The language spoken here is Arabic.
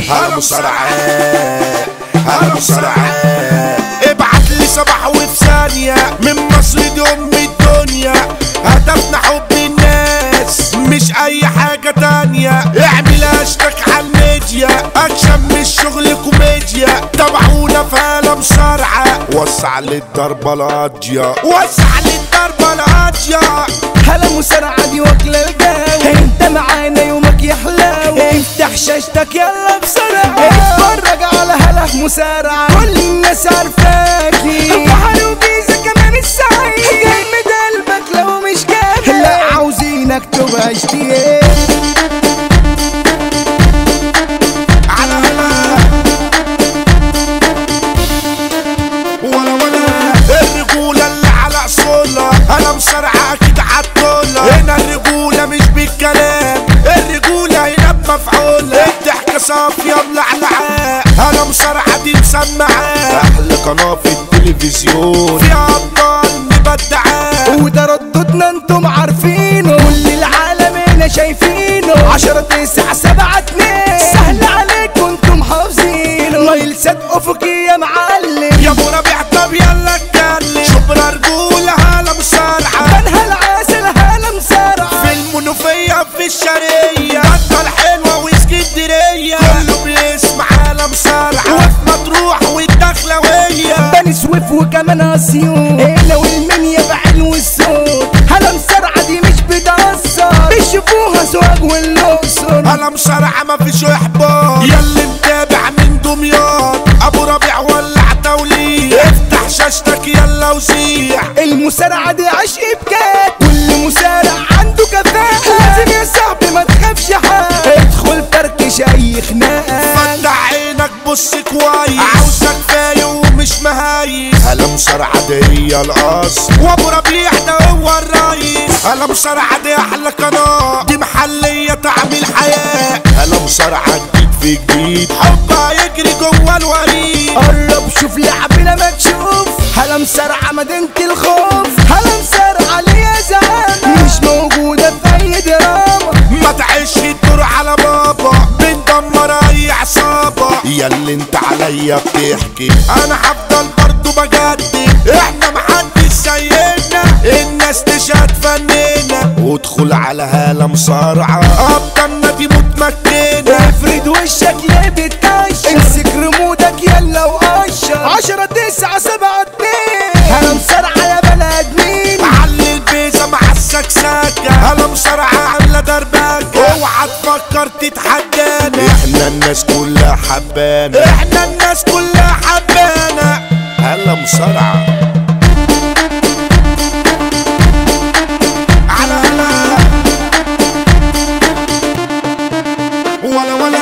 هلا مصارعات هلا مصارعات. ابعت لي صباح وفي ثانية من مصر دي ام الدنيا. هدفنا حب الناس مش اي حاجة تانية. اعمل هاشتاج على الميديا اكشن مش شغل كوميديا. تابعونا في هلا مصارعة. وسع للضربة القاضية وسع للضربة القاضية. هلا مصارعة دي واكلة الجو. انت معانا يومك يحلو. افتح شاشتك يلا بسرعة. اتفرج على هلا مصارعة. كل الناس عارفاكي. بحر وجيزة كمان السعيد. جمد قلبك لو مش جامد. لا عاوزينك تبقى اشتياق. على هلا ولا الرجولة اللي على اصولها. هلا مصارعة اكيد عالطولة. هنا الرجولة مش بالكلام. الرجولة هنا بمفعولة. الضحكة صافية ملعلعة. هلا مصارعة دي مسمعة. احلى قناة في التلفزيون. فيها ابطال مبدعة. وده ردودنا انتم عارفينه. كل العالم هنا شايفينه. 10 9 7 2. سهل عليكم انتم حافظينه. مايل سد افقي يا معلم. يا ابو ربيع طب يلا اتكلم. شبرا رجولة هلا مصارعة. بنها العسل هلا مصارعة. في المنوفية في الشرقية. بطة الحلوة واسكندرية. كله بيسمع هلا مصارعة. وفي مطروح والدخلوية. بني سويف وكمان اسيوط. هنا والمنيا بعين والصوت. هلا مصارعة دي مش بتأثر. بيشوفوها سواق والاقصر. هلا مصارعة مفيش احباط. ياللي متابع من دمياط. ابو ربيع ولع توليع. افتح شاشتك يلا وزيع. المصارعة دي عشق بجد. كل مصارع عنده كفاءة. لازم يا صاحبي ما تخافش حاجة. ادخل فركش اي خناقة. فتح عينك بص كويس. عاوزك فايق ومش مهايس. هلا مصارعة دي هي الاصل. وابو ربيع ده هو الرئيس. هلا مصارعة دي احلى قناة. دي محلية طعم الحياة. هلا مصارعة جديد في جديد. حبها يجري جوه الوريد. قرب شوف لعبنا مكشوف. هلا مصارعة مدينة الخوف. هلا مصارعة ليا زعامة. مش موجودة في اي دراما. ما تعيش الدور على بابا. بندمر اي عصابة. ياللي انت عليا بتحكي. انا هفضل برضو بجدد. احنا محدش زينا. الناس تشهد فننا. وادخل على هلا مصارعة. ابطالنا دي متمكنة. افرد وشك ليه بتكشر. امسك رمودك يلا وقشر. 10 9 7 2. هلا مصارعة يا بني ادمين. علي البيزة مع السكسكة. هلا مصارعة عاملة دربكة. اوعى تفكر تتحدانا. احنا الناس كلها حبانا. احنا الناس كلها حبانا. هلا مصارعة على هلا ولا